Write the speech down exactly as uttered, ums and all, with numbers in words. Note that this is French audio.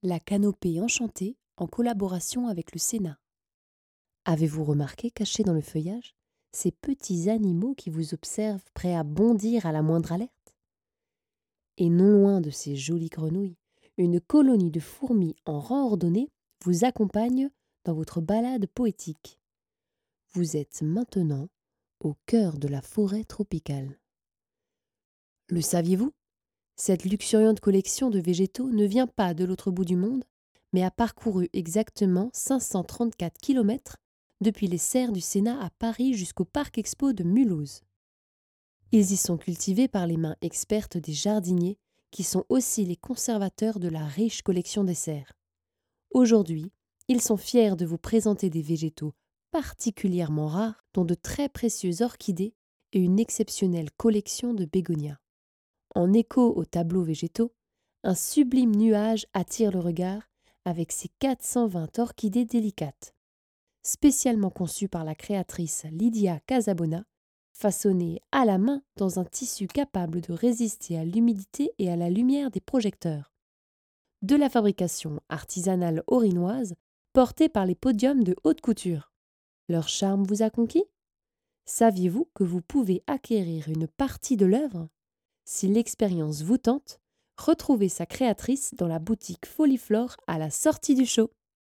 La canopée enchantée en collaboration avec le Sénat. Avez-vous remarqué, cachés dans le feuillage, ces petits animaux qui vous observent prêts à bondir à la moindre alerte? Et non loin de ces jolies grenouilles, une colonie de fourmis en rang ordonné vous accompagne dans votre balade poétique. Vous êtes maintenant au cœur de la forêt tropicale. Le saviez-vous? Cette luxuriante collection de végétaux ne vient pas de l'autre bout du monde, mais a parcouru exactement cinq cent trente-quatre kilomètres depuis les serres du Sénat à Paris jusqu'au Parc Expo de Mulhouse. Ils y sont cultivés par les mains expertes des jardiniers, qui sont aussi les conservateurs de la riche collection des serres. Aujourd'hui, ils sont fiers de vous présenter des végétaux particulièrement rares, dont de très précieuses orchidées et une exceptionnelle collection de bégonias. En écho aux tableaux végétaux, un sublime nuage attire le regard avec ses quatre cent vingt orchidées délicates. Spécialement conçues par la créatrice Lydia Casabona, façonnées à la main dans un tissu capable de résister à l'humidité et à la lumière des projecteurs. De la fabrication artisanale orinoise, portée par les podiums de haute couture. Leur charme vous a conquis? Saviez-vous que vous pouvez acquérir une partie de l'œuvre? Si l'expérience vous tente, retrouvez sa créatrice dans la boutique Foliflore à la sortie du show.